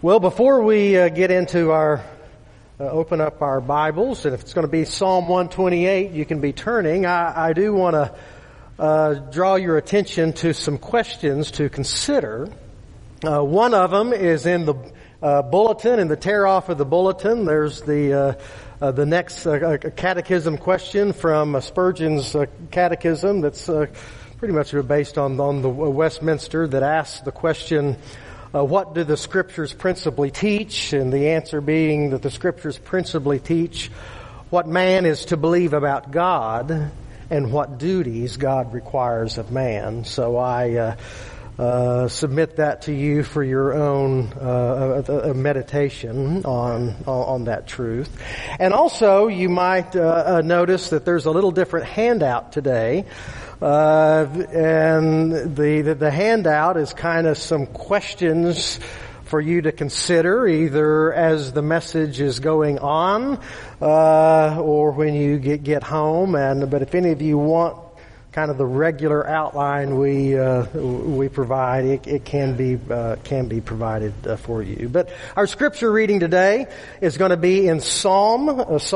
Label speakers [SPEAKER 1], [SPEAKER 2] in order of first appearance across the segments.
[SPEAKER 1] Well, before we get into our open up our Bibles, and if it's going to be Psalm 128, you can be turning. I do want to draw your attention to some questions to consider. One of them is in the bulletin, in the tear-off of the bulletin. There's the next catechism question from Spurgeon's catechism that's pretty much based on the Westminster, that asks the question, what do the Scriptures principally teach? And the answer being that the Scriptures principally teach what man is to believe about God and what duties God requires of man. So I submit that to you for your own meditation on that truth. And also, you might notice that there's a little different handout today. And the handout is kind of some questions for you to consider, either as the message is going on, or when you get home. But if any of you want kind of the regular outline we provide, it can be provided for you. But our scripture reading today is going to be in Psalm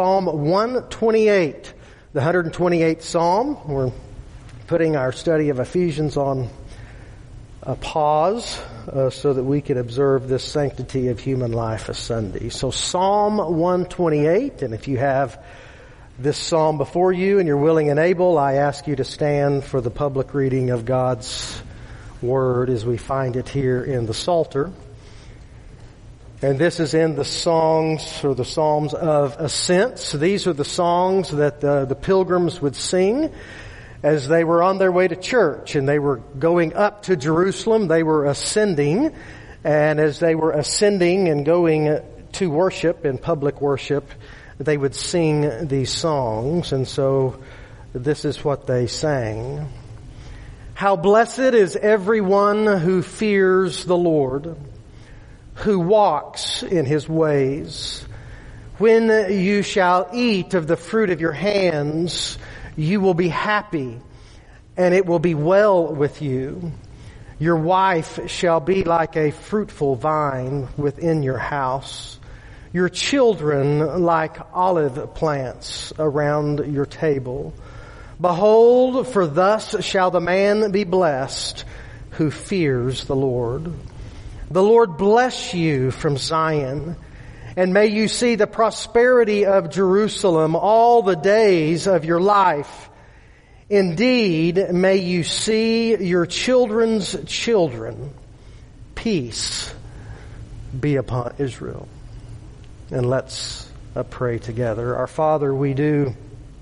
[SPEAKER 1] 128, the 128th Psalm. We're putting our study of Ephesians on a pause so that we can observe this sanctity of human life a Sunday. So Psalm 128, and if you have this psalm before you and you're willing and able, I ask you to stand for the public reading of God's Word as we find it here in the Psalter. And this is in the songs, or the Psalms of Ascents. These are the songs that the pilgrims would sing as they were on their way to church, and they were going up to Jerusalem. They were ascending, and as they were ascending and going to worship, in public worship, they would sing these songs. And so this is what they sang. How blessed is everyone who fears the Lord, who walks in His ways. When you shall eat of the fruit of your hands, you will be happy, and it will be well with you. Your wife shall be like a fruitful vine within your house, your children like olive plants around your table. Behold, for thus shall the man be blessed who fears the Lord. The Lord bless you from Zion, and may you see the prosperity of Jerusalem all the days of your life. Indeed, may you see your children's children. Peace be upon Israel. And let's pray together. Our Father, we do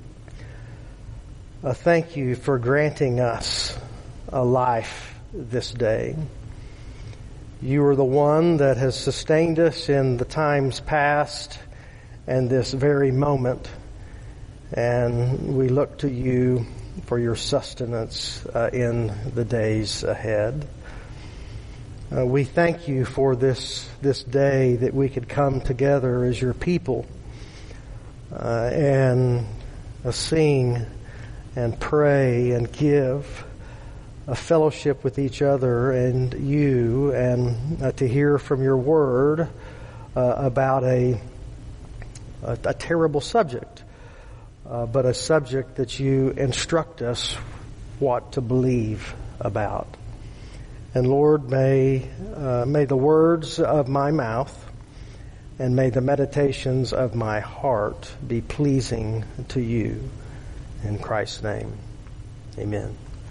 [SPEAKER 1] thank you for granting us a life this day. You are the one that has sustained us in the times past and this very moment. And we look to you for your sustenance in the days ahead. We thank you for this day that we could come together as your people and sing and pray and give a fellowship with each other and you, and to hear from your word about a terrible subject, but a subject that you instruct us what to believe about. And Lord, may the words of my mouth and may the meditations of my heart be pleasing to you. In Christ's name, amen.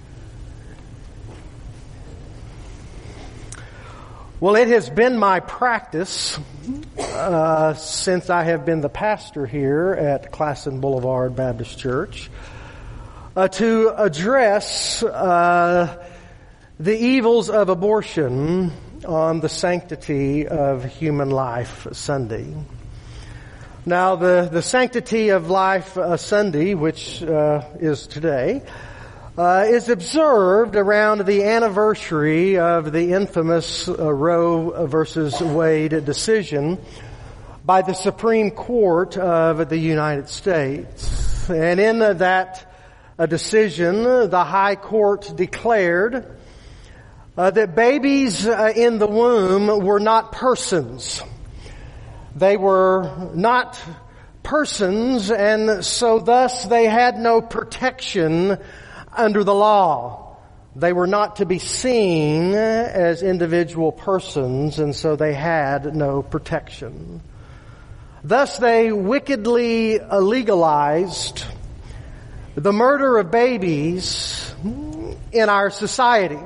[SPEAKER 1] Well, it has been my practice since I have been the pastor here at Classen Boulevard Baptist Church to address the evils of abortion on the Sanctity of Human Life Sunday. Now, the Sanctity of Life Sunday, which is today, is observed around the anniversary of the infamous Roe versus Wade decision by the Supreme Court of the United States. And in that decision, the High Court declared that babies in the womb were not persons. They were not persons, and so thus they had no protection under the law. They were not to be seen as individual persons, and so they had no protection. Thus they wickedly legalized the murder of babies in our society.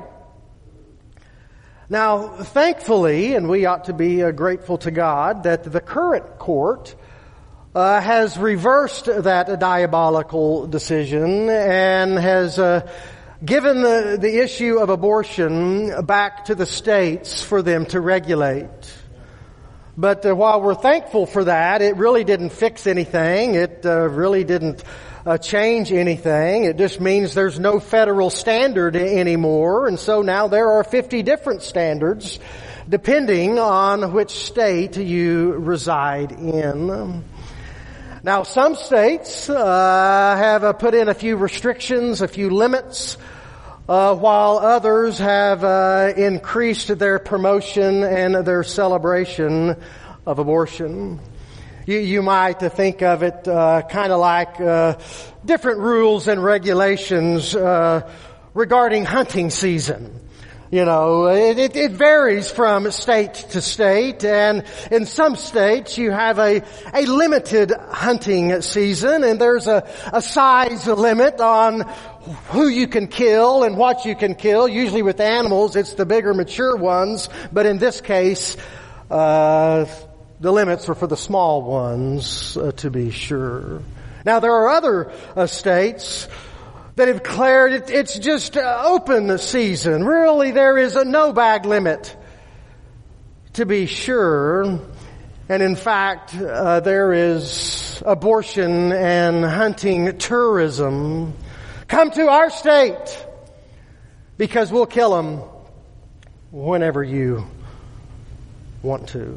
[SPEAKER 1] Now, thankfully, and we ought to be grateful to God, that the current court has reversed that diabolical decision and has given the issue of abortion back to the states for them to regulate. But while we're thankful for that, it really didn't fix anything. It really didn't change anything. It just means there's no federal standard anymore. And so now there are 50 different standards depending on which state you reside in. Now some states have put in a few restrictions, a few limits, while others have increased their promotion and their celebration of abortion. You might think of it kind of like different rules and regulations regarding hunting season. You know, it varies from state to state, and in some states you have a limited hunting season, and there's a size limit on who you can kill and what you can kill. Usually with animals, it's the bigger, mature ones, but in this case, the limits are for the small ones, to be sure. Now there are other states that have declared it's just open season. Really, there is no bag limit, to be sure. And in fact, there is abortion and hunting tourism. Come to our state because we'll kill them whenever you want to.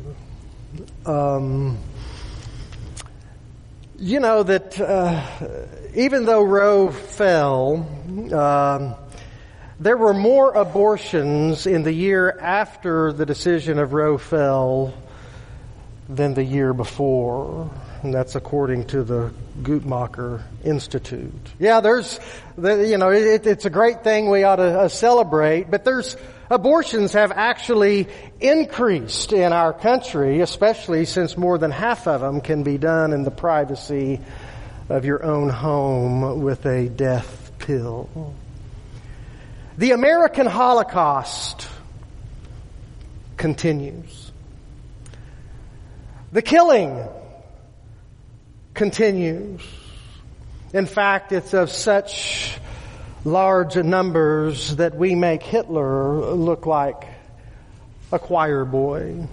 [SPEAKER 1] You know that even though Roe fell, there were more abortions in the year after the decision of Roe fell than the year before. And that's according to the Guttmacher Institute. Yeah, it's a great thing we ought to celebrate, but abortions have actually increased in our country, especially since more than half of them can be done in the privacy of your own home with a death pill. The American Holocaust continues. The killing continues. In fact, it's of such large numbers that we make Hitler look like a choir boy.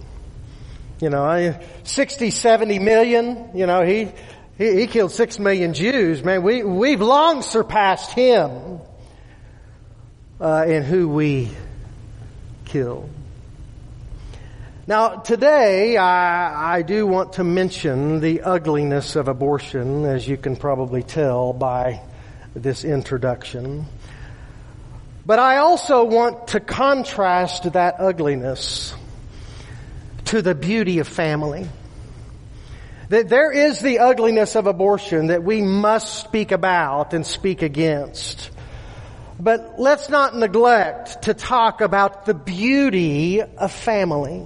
[SPEAKER 1] 60, 70 million, he killed 6 million Jews. Man, we've long surpassed him in who we kill. Now, today, I do want to mention the ugliness of abortion, as you can probably tell by this introduction. But I also want to contrast that ugliness to the beauty of family. That there is the ugliness of abortion that we must speak about and speak against. But let's not neglect to talk about the beauty of family.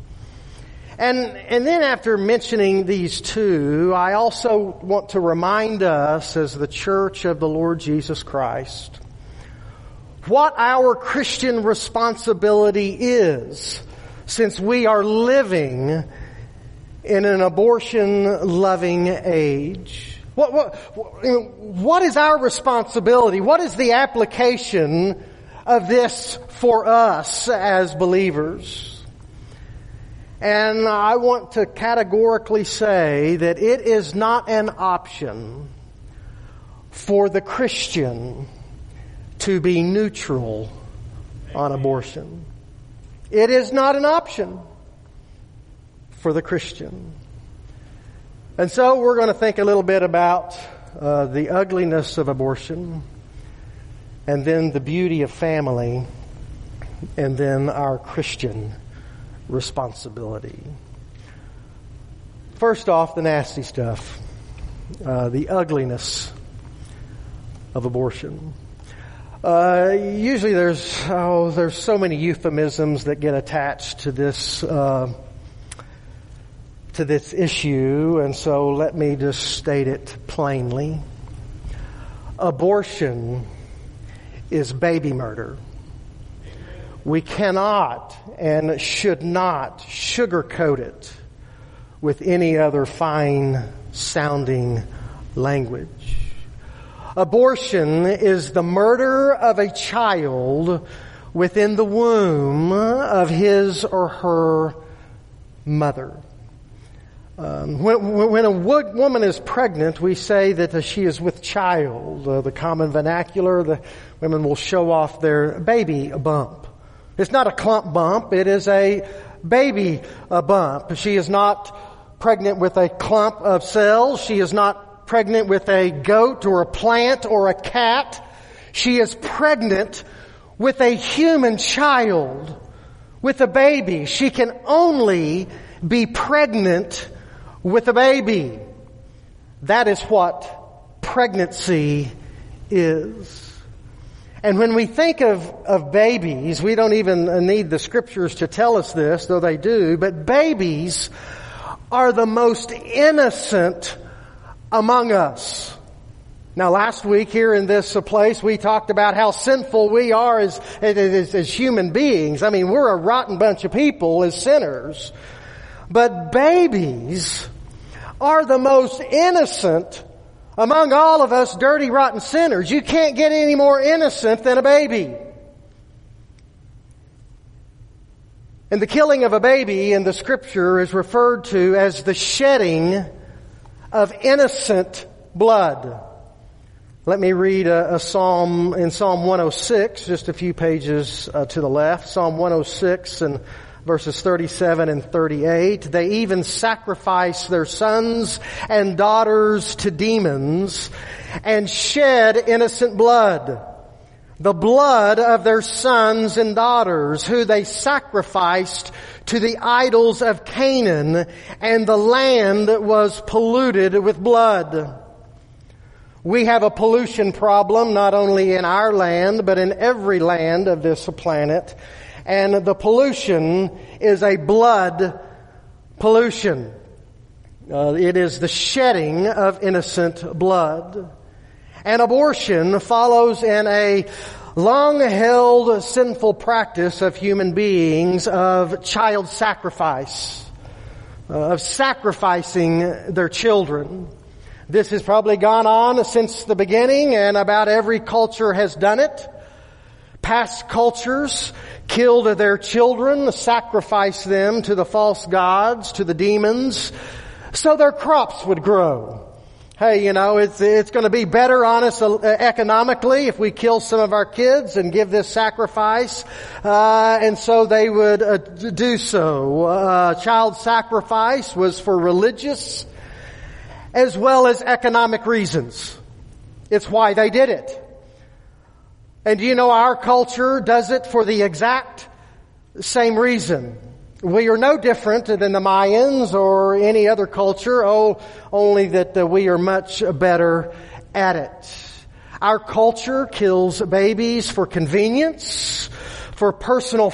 [SPEAKER 1] And then after mentioning these two, I also want to remind us as the Church of the Lord Jesus Christ what our Christian responsibility is, since we are living in an abortion-loving age. What is our responsibility? What is the application of this for us as believers? And I want to categorically say that it is not an option for the Christian to be neutral on abortion. It is not an option for the Christian. And so we're going to think a little bit about the ugliness of abortion and then the beauty of family and then our Christian responsibility. First off, the nasty stuff, the ugliness of abortion. Usually there's so many euphemisms that get attached to this issue, and so let me just state it plainly. Abortion is baby murder. We cannot and should not sugarcoat it with any other fine-sounding language. Abortion is the murder of a child within the womb of his or her mother. When a woman is pregnant, we say that she is with child. The common vernacular, the women will show off their baby bump. It's not a clump bump, it is a baby bump. She is not pregnant with a clump of cells. She is not pregnant with a goat or a plant or a cat. She is pregnant with a human child, with a baby. She can only be pregnant with a baby. That is what pregnancy is. And when we think of babies, we don't even need the scriptures to tell us this, though they do, but babies are the most innocent among us. Now, last week here in this place, we talked about how sinful we are as human beings. I mean, we're a rotten bunch of people as sinners. But babies are the most innocent among all of us dirty, rotten sinners. You can't get any more innocent than a baby. And the killing of a baby in the scripture is referred to as the shedding of innocent blood. Let me read a psalm in Psalm 106, just a few pages to the left. Psalm 106 and verses 37 and 38. They even sacrifice their sons and daughters to demons and shed innocent blood. The blood of their sons and daughters who they sacrificed to the idols of Canaan, and the land was polluted with blood. We have a pollution problem not only in our land, but in every land of this planet. And the pollution is a blood pollution. It is the shedding of innocent blood. And abortion follows in a long-held sinful practice of human beings of child sacrifice, of sacrificing their children. This has probably gone on since the beginning, and about every culture has done it. Past cultures killed their children, sacrificed them to the false gods, to the demons, so their crops would grow. Hey, it's going to be better on us economically if we kill some of our kids and give this sacrifice. And so they would do so. Child sacrifice was for religious as well as economic reasons. It's why they did it. And our culture does it for the exact same reason. We are no different than the Mayans or any other culture, only that we are much better at it. Our culture kills babies for convenience, for personal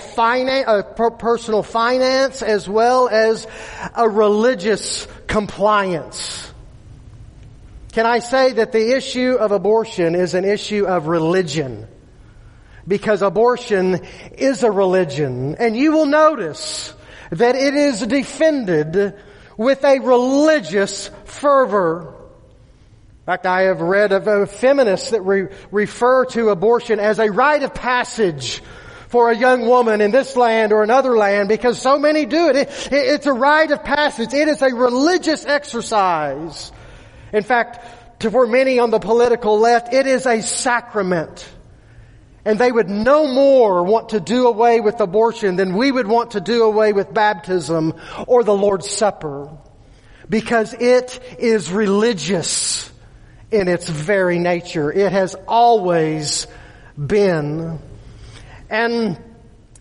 [SPEAKER 1] finance, as well as a religious compliance. Can I say that the issue of abortion is an issue of religion? Because abortion is a religion. And you will notice that it is defended with a religious fervor. In fact, I have read of feminists that refer to abortion as a rite of passage for a young woman in this land or another land, because so many do it. It's a rite of passage. It is a religious exercise. In fact, for many on the political left, it is a sacrament. And they would no more want to do away with abortion than we would want to do away with baptism or the Lord's Supper. Because it is religious in its very nature. It has always been. And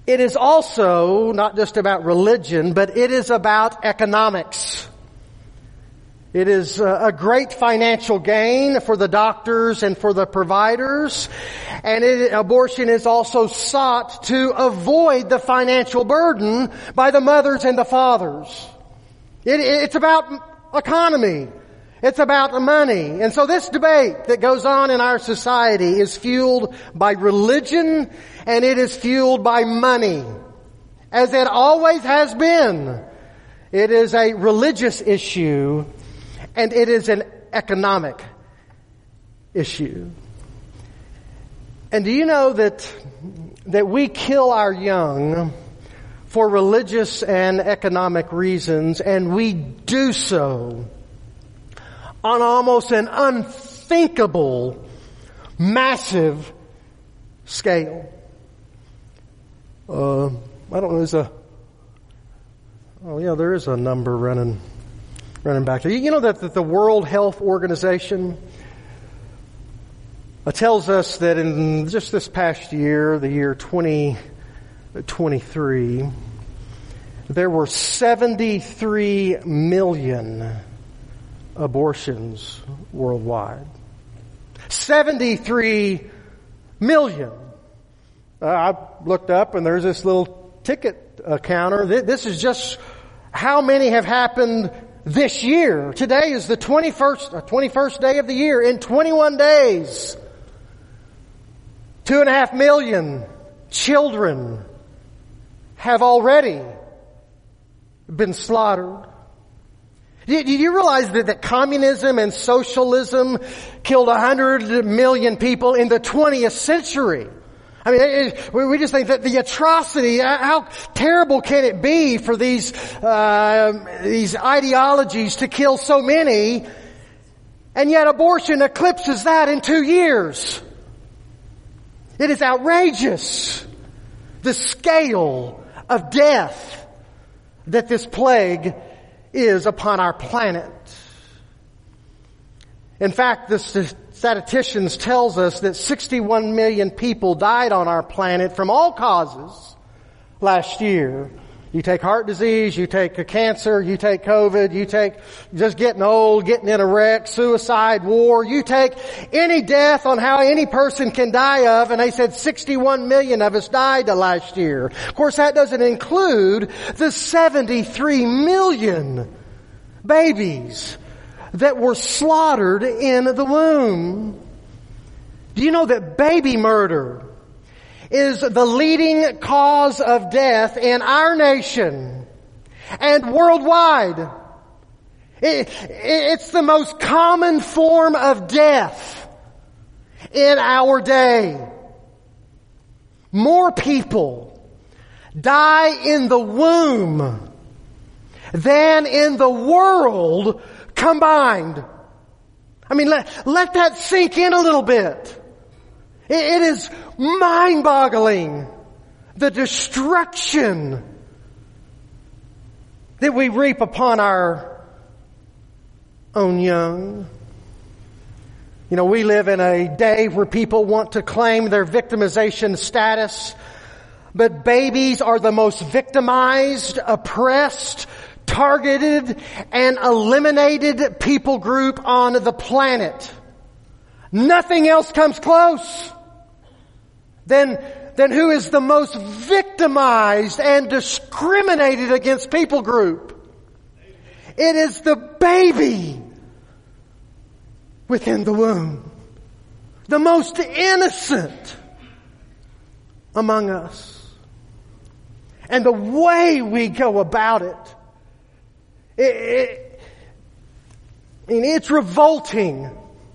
[SPEAKER 1] it is also not just about religion, but it is about economics. It is a great financial gain for the doctors and for the providers. And abortion is also sought to avoid the financial burden by the mothers and the fathers. It's about economy. It's about money. And so this debate that goes on in our society is fueled by religion, and it is fueled by money, as it always has been. It is a religious issue, and it is an economic issue. And do you know that we kill our young for religious and economic reasons, and we do so on almost an unthinkable, massive scale? I don't know, there is a number running back there. You know that the World Health Organization tells us that in just this past year, the year 2023, there were 73 million abortions worldwide. 73 million. I looked up and there's this little ticket counter. This is just how many have happened this year. Today is the 21st day of the year. In 21 days, 2.5 million children have already been slaughtered. Did you realize that communism and socialism killed 100 million people in the 20th century? I mean, we just think that the atrocity, how terrible can it be for these ideologies to kill so many, and yet abortion eclipses that in 2 years. It is outrageous, the scale of death that this plague is upon our planet. In fact, the statisticians tells us that 61 million people died on our planet from all causes last year. You take heart disease, you take a cancer, you take COVID, you take just getting old, getting in a wreck, suicide, war. You take any death on how any person can die of, and they said 61 million of us died last year. Of course, that doesn't include the 73 million babies that were slaughtered in the womb. Do you know that baby murder is the leading cause of death in our nation and worldwide? It's the most common form of death in our day. More people die in the womb than in the world combined. I mean, let that sink in a little bit. It is mind-boggling, the destruction that we reap upon our own young. You know, we live in a day where people want to claim their victimization status, but babies are the most victimized, oppressed, targeted, and eliminated people group on the planet. Nothing else comes close. Then who is the most victimized and discriminated against people group? It is the baby within the womb. The most innocent among us. And the way we go about it's revolting.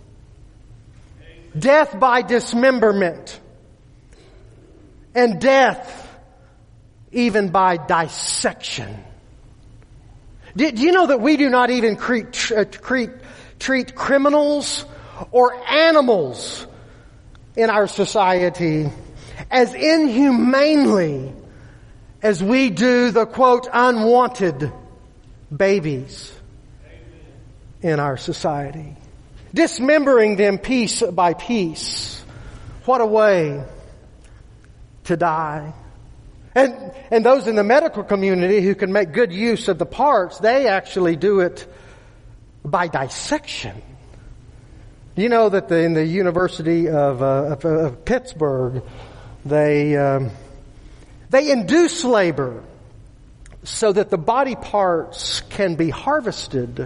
[SPEAKER 1] Death by dismemberment. And death even by dissection. Do you know that we do not even treat criminals or animals in our society as inhumanely as we do the, quote, unwanted babies in our society? Dismembering them piece by piece. What a way to die. And those in the medical community who can make good use of the parts, they actually do it by dissection. You know that in the University of Pittsburgh, they induce labor so that the body parts can be harvested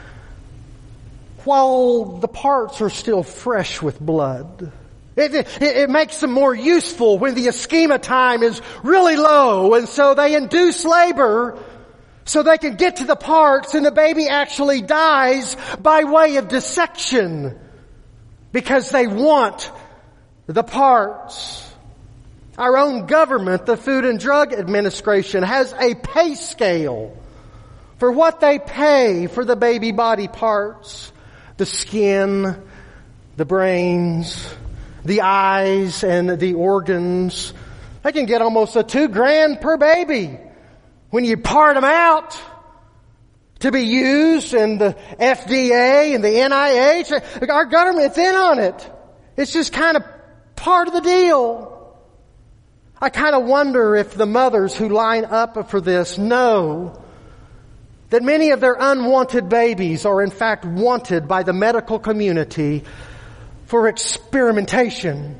[SPEAKER 1] while the parts are still fresh with blood. It makes them more useful when the ischema time is really low, and so they induce labor so they can get to the parts, and the baby actually dies by way of dissection because they want the parts. Our own government, the Food and Drug Administration, has a pay scale for what they pay for the baby body parts. The skin, the brains, the eyes, and the organs. They can get almost $2,000 per baby when you part them out to be used, and the FDA and the NIH, our government's in on it. It's just kind of part of the deal. I kind of wonder if the mothers who line up for this know that many of their unwanted babies are in fact wanted by the medical community for experimentation.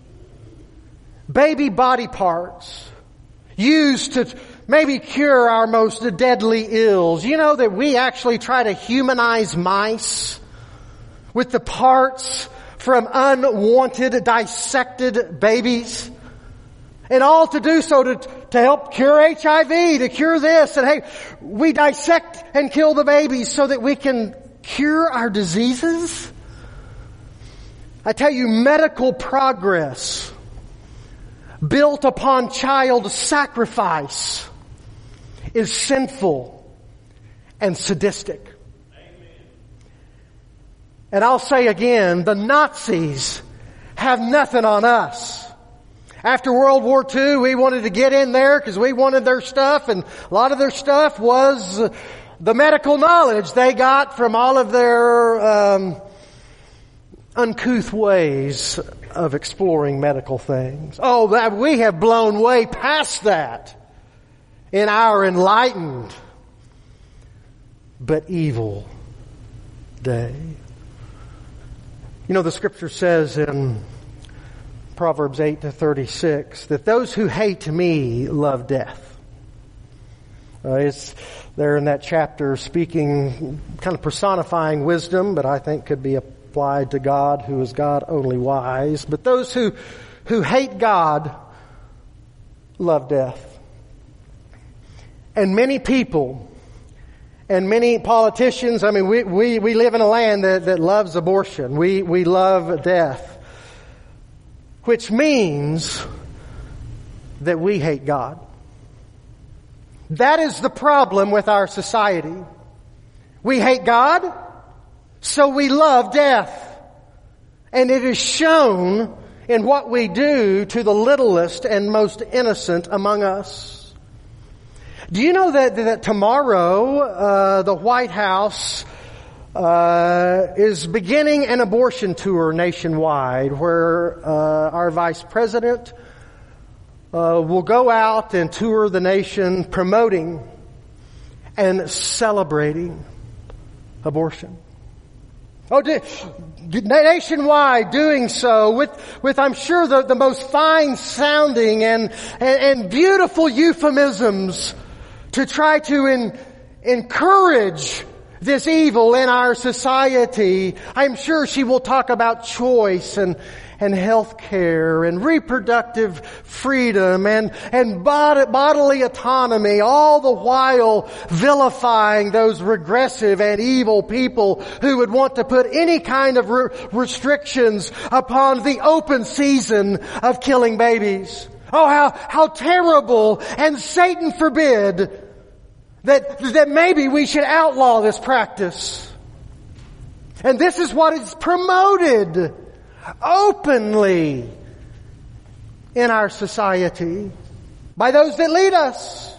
[SPEAKER 1] Baby body parts used to maybe cure our most deadly ills. You know that we actually try to humanize mice with the parts from unwanted, dissected babies. And all to do so to help cure HIV, to cure this. And hey, we dissect and kill the babies so that we can cure our diseases. I tell you, medical progress built upon child sacrifice is sinful and sadistic. Amen. And I'll say again, the Nazis have nothing on us. After World War II, we wanted to get in there because we wanted their stuff, and a lot of their stuff was the medical knowledge they got from all of their uncouth ways of exploring medical things. Oh, we have blown way past that in our enlightened but evil day. You know, the scripture says in Proverbs 8:36 that those who hate me love death. It's there in that chapter speaking, kind of personifying wisdom, but I think could be applied to God, who is God only wise. But those who hate God love death. And many people and many politicians, I mean, we live in a land that loves abortion. We love death. Which means that we hate God. That is the problem with our society. We hate God, so we love death. And it is shown in what we do to the littlest and most innocent among us. Do you know that tomorrow the White House is beginning an abortion tour nationwide where our Vice President will go out and tour the nation promoting and celebrating abortion. Oh, nationwide doing so with I'm sure the most fine sounding and beautiful euphemisms to try to encourage this evil in our society. I'm sure she will talk about choice and health care and reproductive freedom and bodily autonomy, all the while vilifying those regressive and evil people who would want to put any kind of restrictions upon the open season of killing babies. Oh, how terrible, and Satan forbid that maybe we should outlaw this practice. And this is what is promoted openly in our society by those that lead us.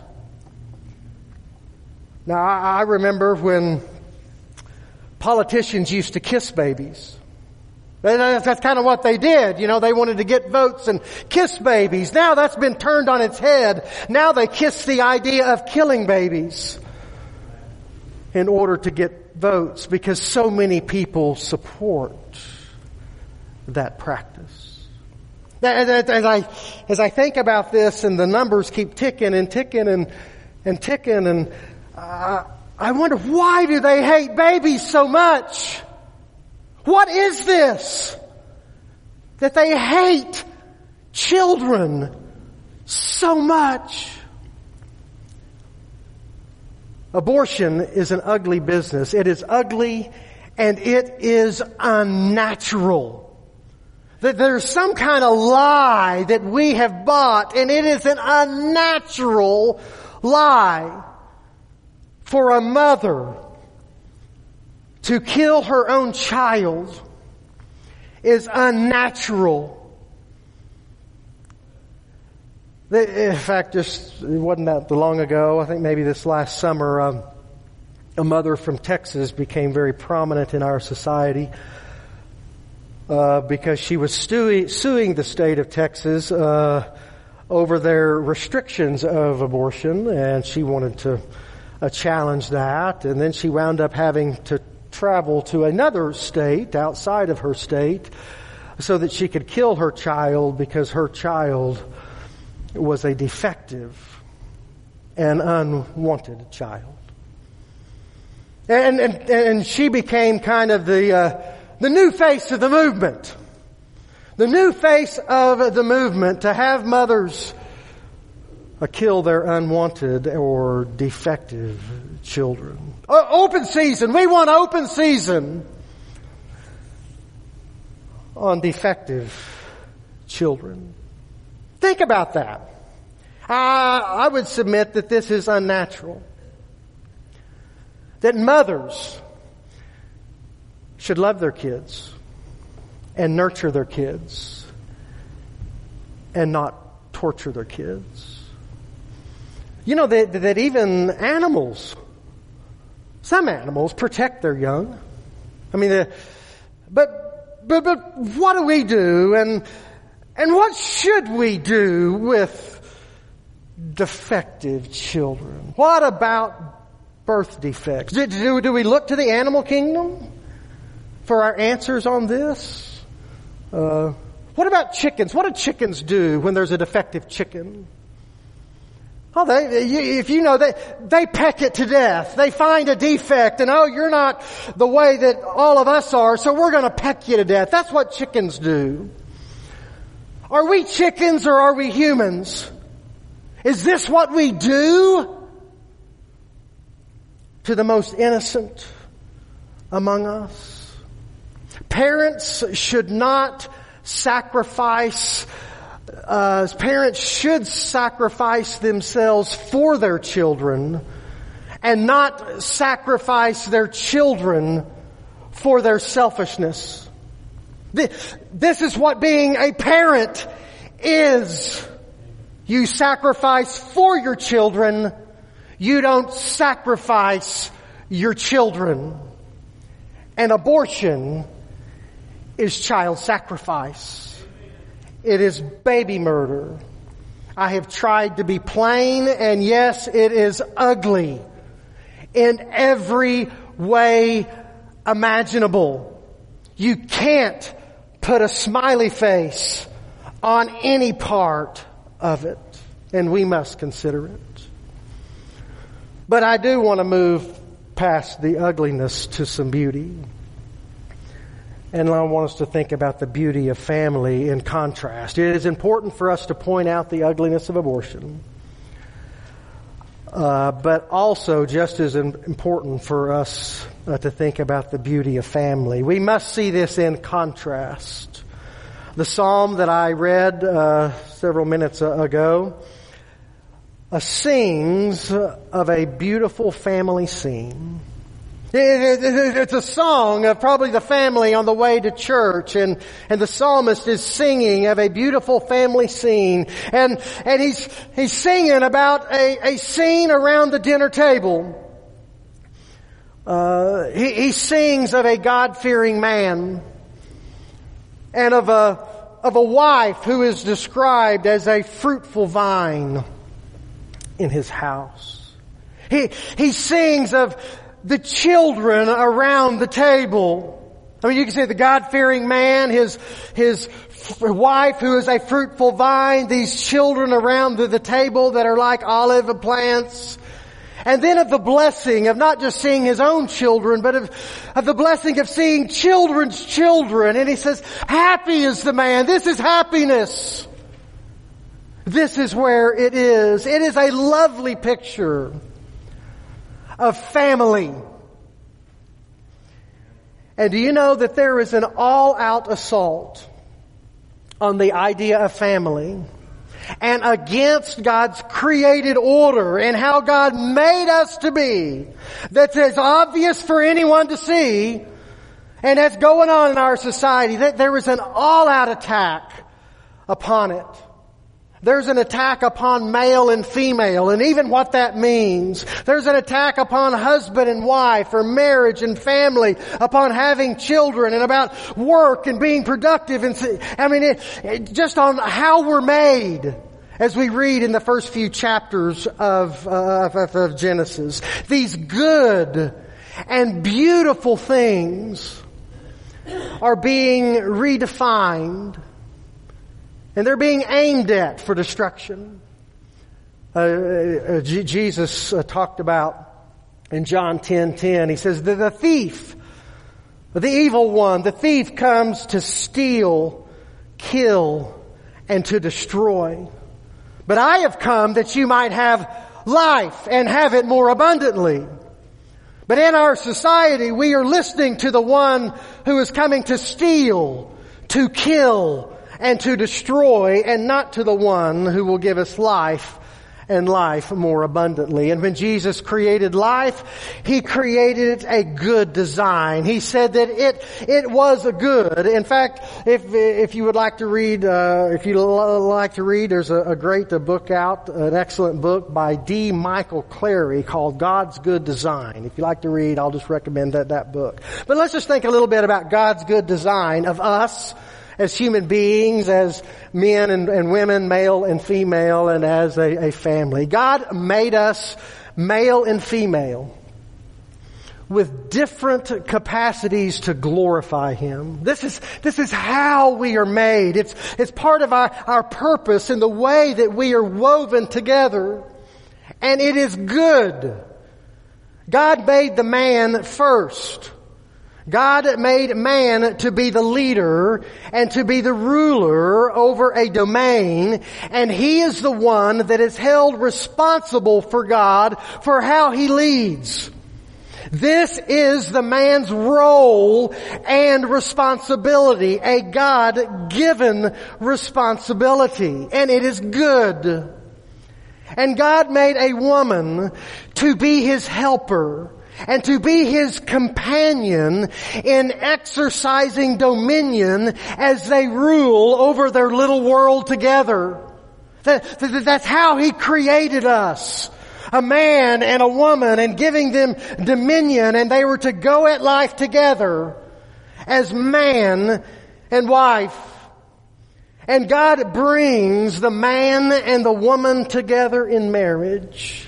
[SPEAKER 1] Now, I remember when politicians used to kiss babies. That's kind of what they did. You know, they wanted to get votes and kiss babies. Now that's been turned on its head. Now they kiss the idea of killing babies in order to get votes, because so many people support that practice. As I think about this, and the numbers keep ticking and ticking and ticking, and I wonder, why do they hate babies so much? What is this? That they hate children so much. Abortion is an ugly business. It is ugly and it is unnatural. That there's some kind of lie that we have bought, and it is an unnatural lie for a mother to kill her own child is unnatural. In fact, it wasn't that long ago, I think maybe this last summer, a mother from Texas became very prominent in our society because she was suing the state of Texas over their restrictions of abortion, and she wanted to challenge that. And then she wound up having to travel to another state outside of her state so that she could kill her child, because her child was a defective and unwanted child. And she became kind of the new face of the movement. The new face of the movement to have mothers kill their unwanted or defective children. Open season. We want open season on defective children. Think about that. I would submit that this is unnatural. That mothers should love their kids and nurture their kids and not torture their kids. You know that even animals, some animals protect their young. I mean, but what do we do, and what should we do with defective children? What about birth defects? Do we look to the animal kingdom for our answers on this? What about chickens? What do chickens do when there's a defective chicken? Oh, if you know, they peck it to death. They find a defect, and you're not the way that all of us are, so we're going to peck you to death. That's what chickens do. Are we chickens or are we humans? Is this what we do to the most innocent among us? Parents should not sacrifice. Parents should sacrifice themselves for their children and not sacrifice their children for their selfishness. This is what being a parent is. You sacrifice for your children. You don't sacrifice your children. And abortion is child sacrifice. It is baby murder. I have tried to be plain, and yes, it is ugly in every way imaginable. You can't put a smiley face on any part of it, and we must consider it. But I do want to move past the ugliness to some beauty. And I want us to think about the beauty of family in contrast. It is important for us to point out the ugliness of abortion. But also just as important for us to think about the beauty of family. We must see this in contrast. The psalm that I read several minutes ago sings of a beautiful family scene. It's a song of probably the family on the way to church, and the psalmist is singing of a beautiful family scene, and he's singing about a scene around the dinner table. He sings of a God-fearing man. and of a wife who is described as a fruitful vine in his house. He sings of the children around the table. I mean, you can say the God-fearing man, his wife who is a fruitful vine, these children around the table that are like olive plants. And then of the blessing of not just seeing his own children, but of the blessing of seeing children's children. And he says, happy is the man. This is happiness. This is where it is. It is a lovely picture of family. And do you know that there is an all-out assault on the idea of family and against God's created order and how God made us to be, that's as obvious for anyone to see, and that's going on in our society, that there is an all-out attack upon it. There's an attack upon male and female and even what that means. There's an attack upon husband and wife or marriage and family, upon having children and about work and being productive. And I mean, just on how we're made as we read in the first few chapters of Genesis. These good and beautiful things are being redefined. And they're being aimed at for destruction. Jesus talked about in John 10:10. He says that the thief, the evil one, the thief comes to steal, kill, and to destroy. But I have come that you might have life and have it more abundantly. But in our society, we are listening to the one who is coming to steal, to kill, and to destroy, and not to the one who will give us life and life more abundantly. And when Jesus created life, He created a good design. He said that it was a good. In fact, if you would like to read, there's a great book out, an excellent book by D. Michael Clary called God's Good Design. If you like to read, I'll just recommend that book. But let's just think a little bit about God's good design of us as human beings, as men and women, male and female, and as a family. God made us male and female with different capacities to glorify Him. This is how we are made. It's part of our purpose in the way that we are woven together. And it is good. God made the man first. God made man to be the leader and to be the ruler over a domain, and he is the one that is held responsible for God for how he leads. This is the man's role and responsibility, a God-given responsibility, and it is good. And God made a woman to be his helper and to be his companion in exercising dominion as they rule over their little world together. That's how he created us. A man and a woman, and giving them dominion, and they were to go at life together as man and wife. And God brings the man and the woman together in marriage.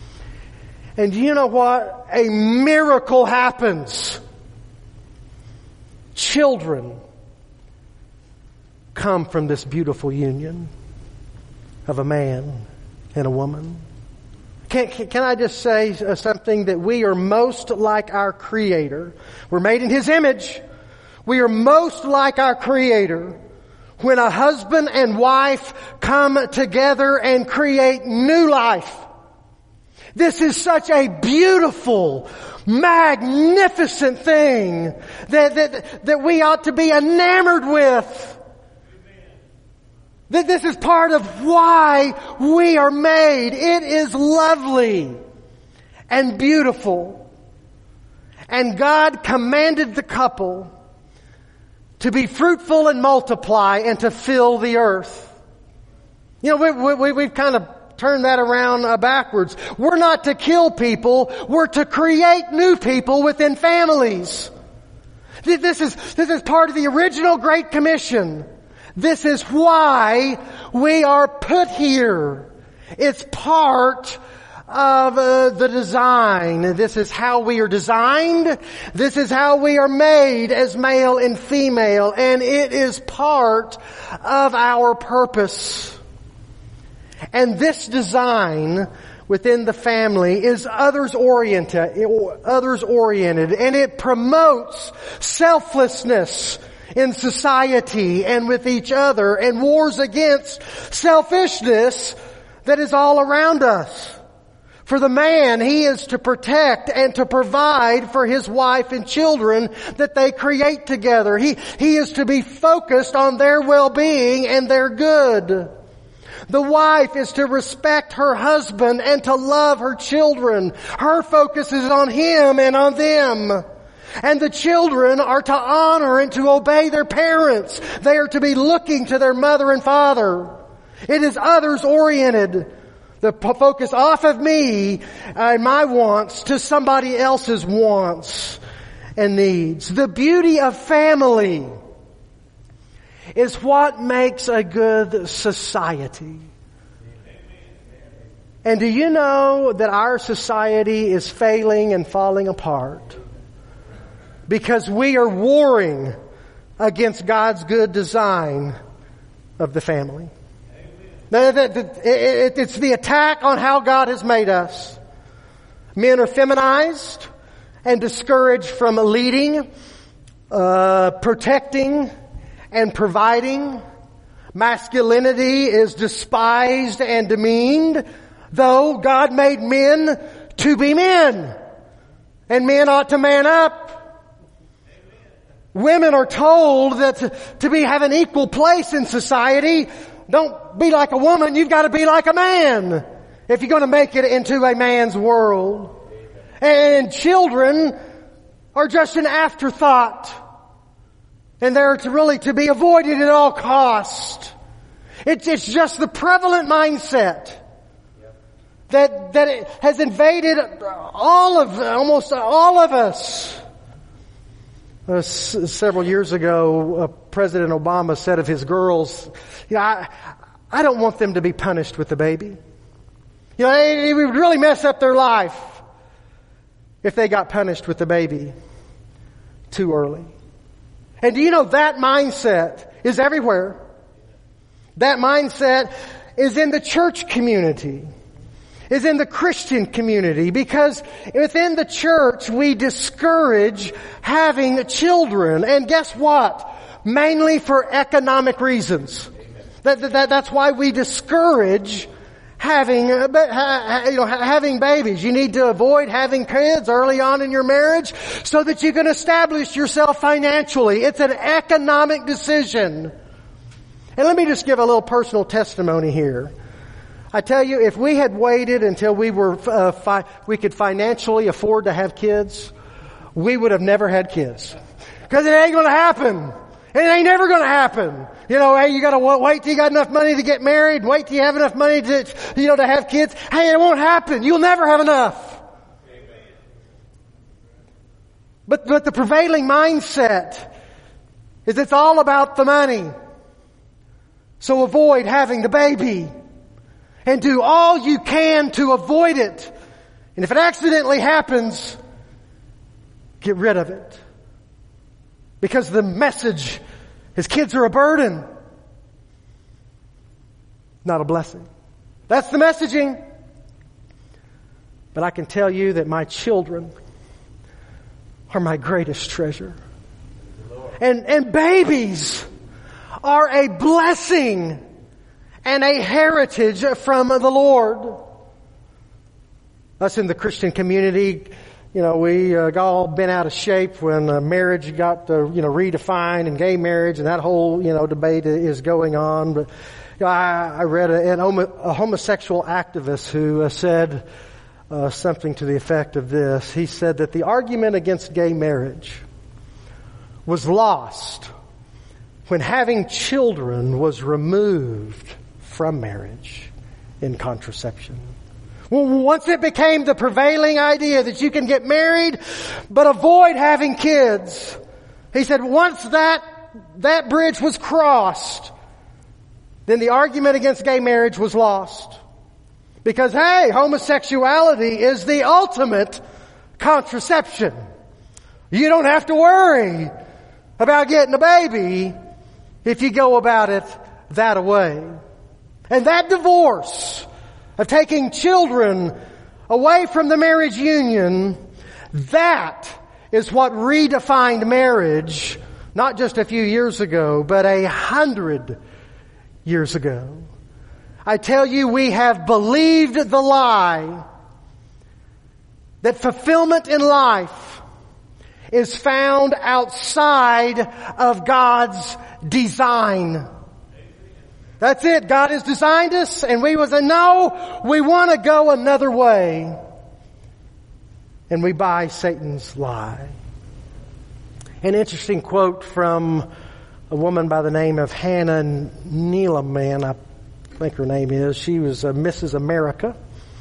[SPEAKER 1] And you know what? A miracle happens. Children come from this beautiful union of a man and a woman. Can I just say something, that we are most like our Creator. We're made in His image. We are most like our Creator when a husband and wife come together and create new life. This is such a beautiful, magnificent thing that we ought to be enamored with. That this is part of why we are made. It is lovely and beautiful. And God commanded the couple to be fruitful and multiply and to fill the earth. You know, we've kind of turn that around backwards. We're not to kill people. We're to create new people within families. This is part of the original Great Commission. This is why we are put here. It's part of the design. This is how we are designed. This is how we are made as male and female. And it is part of our purpose. And this design within the family is others-oriented, and it promotes selflessness in society and with each other, and wars against selfishness that is all around us. For the man, he is to protect and to provide for his wife and children that they create together. He is to be focused on their well-being and their good. The wife is to respect her husband and to love her children. Her focus is on him and on them. And the children are to honor and to obey their parents. They are to be looking to their mother and father. It is others-oriented. The focus off of me and my wants to somebody else's wants and needs. The beauty of family is what makes a good society. And do you know that our society is failing and falling apart because we are warring against God's good design of the family? It's the attack on how God has made us. Men are feminized and discouraged from leading, protecting, and providing. Masculinity is despised and demeaned, though God made men to be men. And men ought to man up. Women are told that to have an equal place in society, don't be like a woman, you've got to be like a man if you're going to make it into a man's world. And children are just an afterthought. And they're to be avoided at all cost. It's just the prevalent mindset that it has invaded almost all of us. Several years ago, President Obama said of his girls, I don't want them to be punished with the baby. It would really mess up their life if they got punished with the baby too early. And do you know that mindset is everywhere? That mindset is in the church community, is in the Christian community, because within the church we discourage having children. And guess what? Mainly for economic reasons. That's why we discourage having babies. You need to avoid having kids early on in your marriage so that you can establish yourself financially. It's an economic decision. And let me just give a little personal testimony here. I tell you, if we had waited until we could financially afford to have kids, we would have never had kids. Because it ain't going to happen. It ain't never going to happen. Hey, you got to wait till you got enough money to get married. Wait till you have enough money to have kids. Hey, it won't happen. You'll never have enough. Amen. But the prevailing mindset is it's all about the money. So avoid having the baby. And do all you can to avoid it. And if it accidentally happens, get rid of it. Because the message is kids are a burden, not a blessing. That's the messaging. But I can tell you that my children are my greatest treasure. And babies are a blessing and a heritage from the Lord. Us in the Christian community, we all been out of shape when marriage got redefined and gay marriage and that whole debate is going on. But I read a homosexual activist who said something to the effect of this. He said that the argument against gay marriage was lost when having children was removed from marriage in contraception. Well, once it became the prevailing idea that you can get married but avoid having kids, He said once that bridge was crossed, then the argument against gay marriage was lost. Because, hey, homosexuality is the ultimate contraception. You don't have to worry about getting a baby if you go about it that way. And that divorce of taking children away from the marriage union, that is what redefined marriage, not just a few years ago, but 100 years ago. I tell you, we have believed the lie that fulfillment in life is found outside of God's design. That's it. God has designed us, and we was no, we want to go another way. And we buy Satan's lie. An interesting quote from a woman by the name of Hannah Neeleman, I think her name is. She was Mrs. America.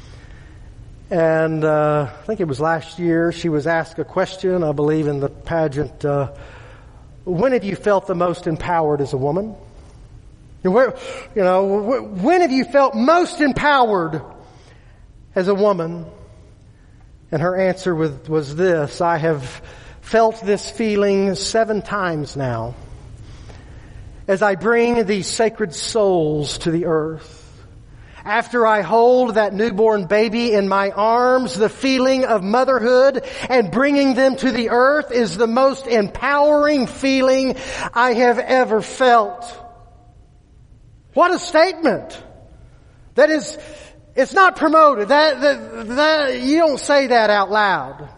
[SPEAKER 1] And I think it was last year she was asked a question, I believe in the pageant, when have you felt the most empowered as a woman? When have you felt most empowered as a woman? And her answer was this: I have felt this feeling 7 times now as I bring these sacred souls to the earth. After I hold that newborn baby in my arms, the feeling of motherhood and bringing them to the earth is the most empowering feeling I have ever felt. What a statement! That is, it's not promoted. That you don't say that out loud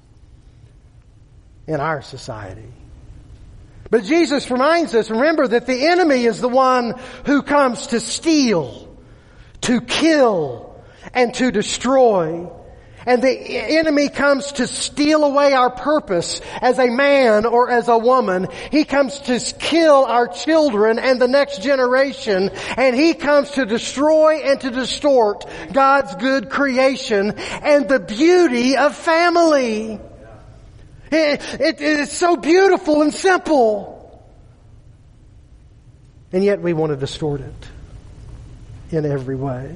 [SPEAKER 1] in our society. But Jesus reminds us, remember, that the enemy is the one who comes to steal, to kill, and to destroy. And the enemy comes to steal away our purpose as a man or as a woman. He comes to kill our children and the next generation. And he comes to destroy and to distort God's good creation and the beauty of family. It is so beautiful and simple. And yet we want to distort it in every way.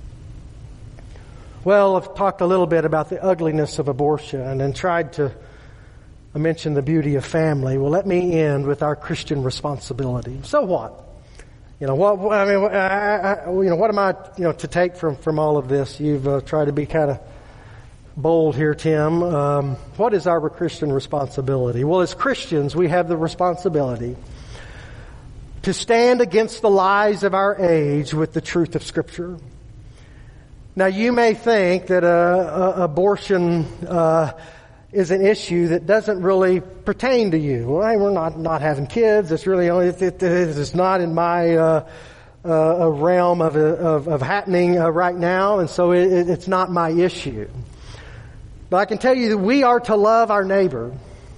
[SPEAKER 1] Well, I've talked a little bit about the ugliness of abortion and tried to mention the beauty of family. Well, let me end with our Christian responsibility. So what? What am I to take from all of this? You've tried to be kind of bold here, Tim. What is our Christian responsibility? Well, as Christians, we have the responsibility to stand against the lies of our age with the truth of Scripture. Now, you may think that abortion is an issue that doesn't really pertain to you. Well, we're not having kids. It's really it's not in my realm of happening right now, and so it's not my issue. But I can tell you that we are to love our neighbor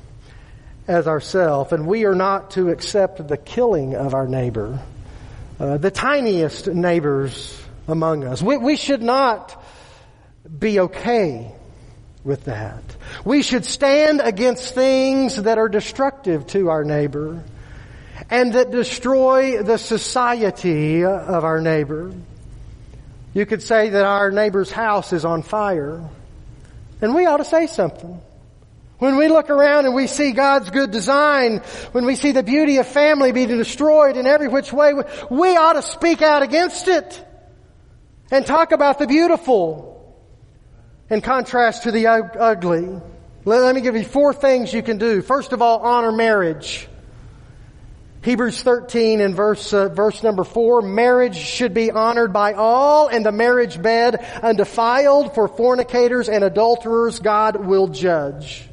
[SPEAKER 1] as ourselves, and we are not to accept the killing of our neighbor, the tiniest neighbors among us. We should not be okay with that. We should stand against things that are destructive to our neighbor and that destroy the society of our neighbor. You could say that our neighbor's house is on fire, and we ought to say something. When we look around and we see God's good design, when we see the beauty of family being destroyed in every which way, we ought to speak out against it and talk about the beautiful in contrast to the ugly. Let me give you 4 things you can do. First of all, honor marriage. Hebrews 13 and verse number 4, marriage should be honored by all, and the marriage bed undefiled, for fornicators and adulterers God will judge.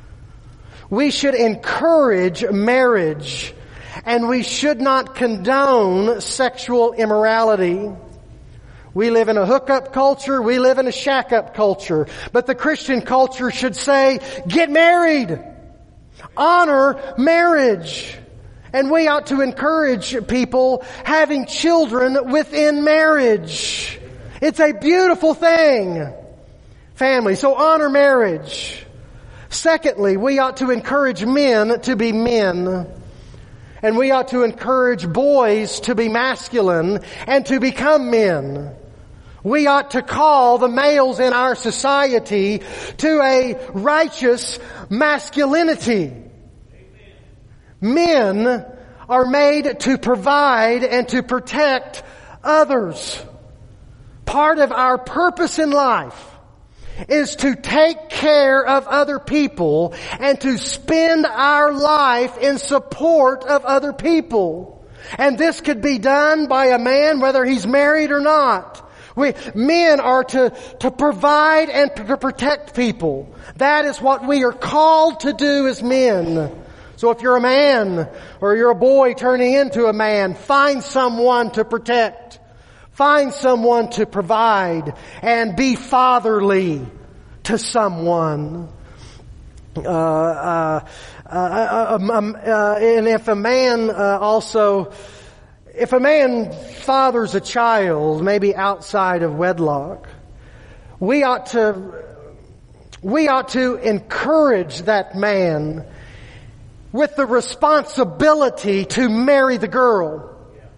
[SPEAKER 1] We should encourage marriage, and we should not condone sexual immorality. We live in a hookup culture. We live in a shack-up culture. But the Christian culture should say, get married. Honor marriage. And we ought to encourage people having children within marriage. It's a beautiful thing. Family. So honor marriage. Secondly, we ought to encourage men to be men. And we ought to encourage boys to be masculine and to become men. We ought to call the males in our society to a righteous masculinity. Men are made to provide and to protect others. Part of our purpose in life is to take care of other people and to spend our life in support of other people. And this could be done by a man whether he's married or not. Men are to provide and to protect people. That is what we are called to do as men. So if you're a man or you're a boy turning into a man, find someone to protect. Find someone to provide and be fatherly to someone. And if a man if a man fathers a child, maybe outside of wedlock, we ought to encourage that man with the responsibility to marry the girl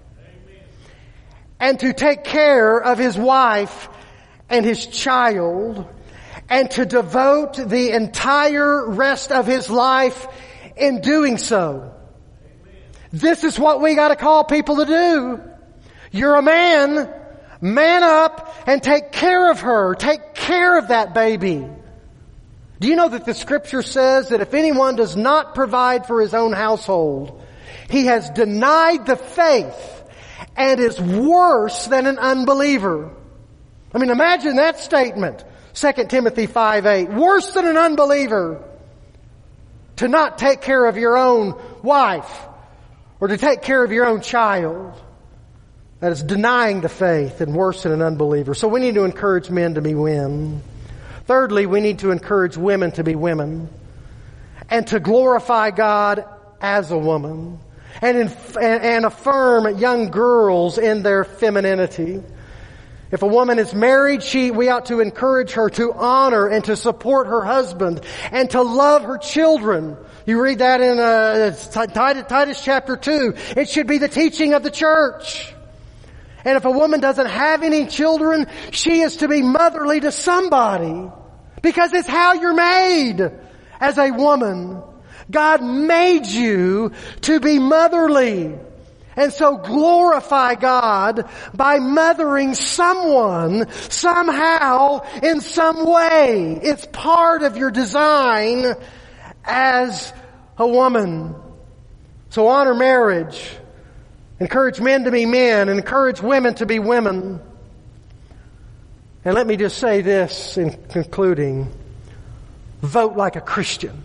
[SPEAKER 1] and to take care of his wife and his child and to devote the entire rest of his life in doing so. This is what we got to call people to do. You're a man. Man up and take care of her. Take care of that baby. Do you know that the Scripture says that if anyone does not provide for his own household, he has denied the faith and is worse than an unbeliever? I mean, imagine that statement. 2 Timothy 5:8. Worse than an unbeliever. To not take care of your own wife or to take care of your own child. That is denying the faith and worse than an unbeliever. So we need to encourage men to be men. Thirdly, we need to encourage women to be women and to glorify God as a woman and affirm young girls in their femininity. If a woman is married, we ought to encourage her to honor and to support her husband and to love her children. You read that in Titus chapter 2. It should be the teaching of the church. And if a woman doesn't have any children, she is to be motherly to somebody. Because it's how you're made as a woman. God made you to be motherly. And so glorify God by mothering someone, somehow, in some way. It's part of your design as a woman. So honor marriage. Encourage men to be men. And encourage women to be women. And let me just say this in concluding. Vote like a Christian.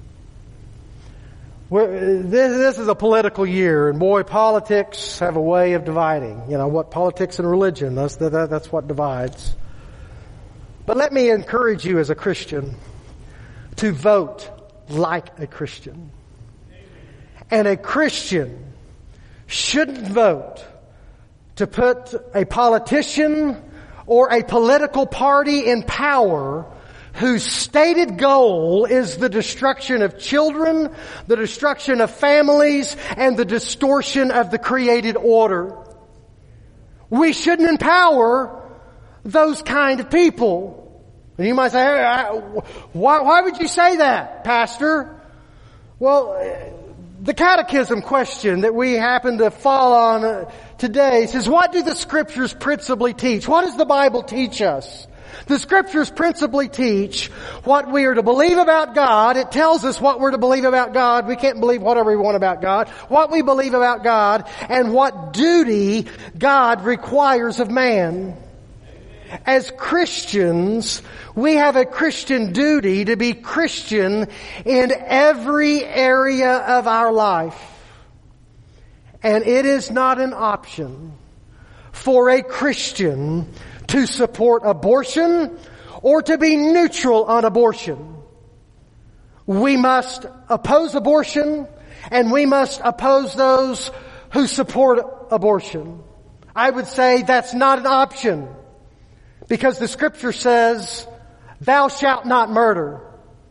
[SPEAKER 1] This is a political year, and boy, politics have a way of dividing. You know, what politics and religion, that's what divides. But let me encourage you as a Christian to vote like a Christian. And a Christian shouldn't vote to put a politician or a political party in power whose stated goal is the destruction of children, the destruction of families, and the distortion of the created order. We shouldn't empower those kind of people. And you might say, why would you say that, Pastor? Well, the catechism question that we happen to fall on today says, what do the Scriptures principally teach? What does the Bible teach us? The Scriptures principally teach what we are to believe about God. It tells us what we're to believe about God. We can't believe whatever we want about God. What we believe about God and what duty God requires of man. As Christians, we have a Christian duty to be Christian in every area of our life. And it is not an option for a Christian to support abortion or to be neutral on abortion. We must oppose abortion and we must oppose those who support abortion. I would say that's not an option because the Scripture says, thou shalt not murder.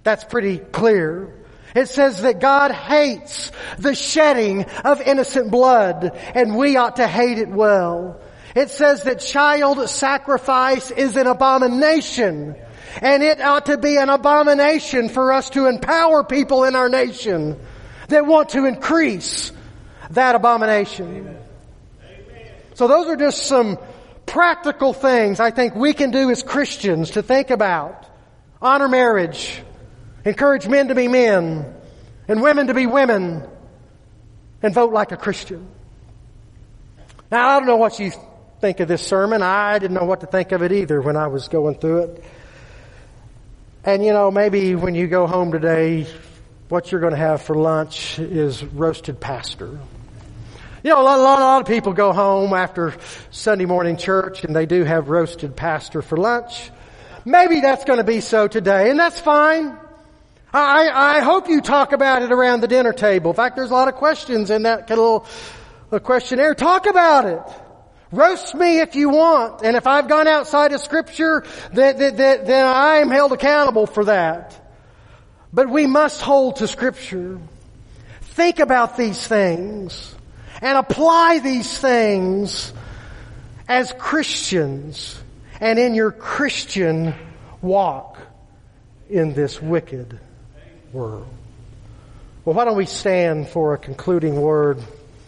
[SPEAKER 1] That's pretty clear. It says that God hates the shedding of innocent blood, and we ought to hate it well. It says that child sacrifice is an abomination, and it ought to be an abomination for us to empower people in our nation that want to increase that abomination. So those are just some practical things I think we can do as Christians to think about. Honor marriage. Encourage men to be men and women to be women, and vote like a Christian. Now, I don't know what you think of this sermon. I didn't know what to think of it either when I was going through it. And maybe when you go home today, what you're going to have for lunch is roasted pastor. A lot of people go home after Sunday morning church and they do have roasted pastor for lunch. Maybe that's going to be so today, and that's fine. I hope you talk about it around the dinner table. In fact, there's a lot of questions in that little questionnaire. Talk about it. Roast me if you want. And if I've gone outside of Scripture, then I am held accountable for that. But we must hold to Scripture. Think about these things and apply these things as Christians and in your Christian walk in this wicked world. Well, why don't we stand for a concluding word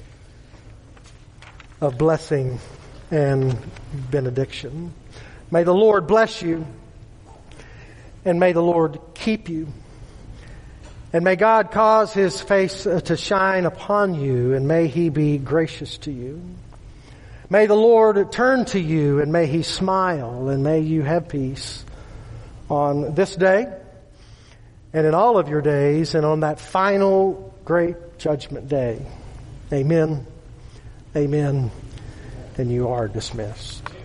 [SPEAKER 1] of blessing and benediction. May the Lord bless you, and may the Lord keep you, and may God cause His face to shine upon you, and may He be gracious to you. May the Lord turn to you, and may He smile, and may you have peace on this day and in all of your days, and on that final great judgment day. Amen. Amen. And you are dismissed.